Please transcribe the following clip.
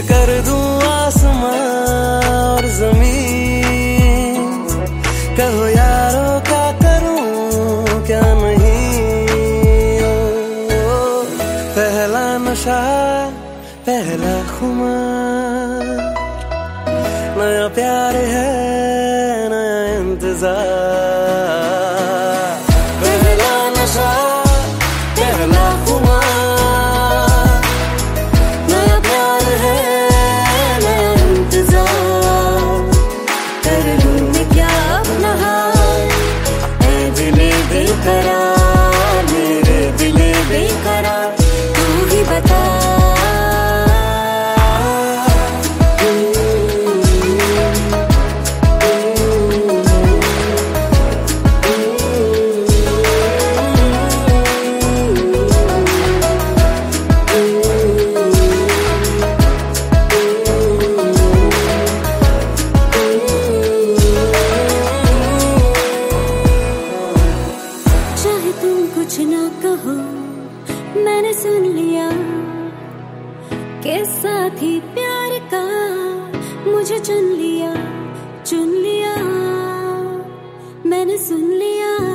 कर दूं आसमां और जमीन। कहो यारो क्या करूं क्या नहीं। पहला नशा पहला खुमार, नया प्यार है नया इंतजार। पहला नशा पहला खुमार, नया प्यार है नया इंतजार। कर लूं मैं क्या अपना हाल, ऐ दिले बेकरार, मेरे दिले बेकरार, तू ही बता। कुछ ना कहो मैंने सुन लिया के साथी प्यार का मुझे चुन लिया मैंने सुन लिया।